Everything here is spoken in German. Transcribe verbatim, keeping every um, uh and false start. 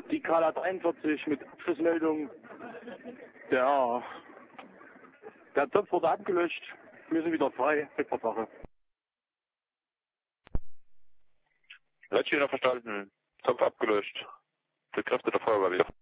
Die Kala dreiundvierzig mit Abschlussmeldung. Der, der Topf wurde abgelöscht. Wir sind wieder frei. Wegversache. Leitstehender verstanden. Topf abgelöscht. Bekräftigte Feuerwehr wieder.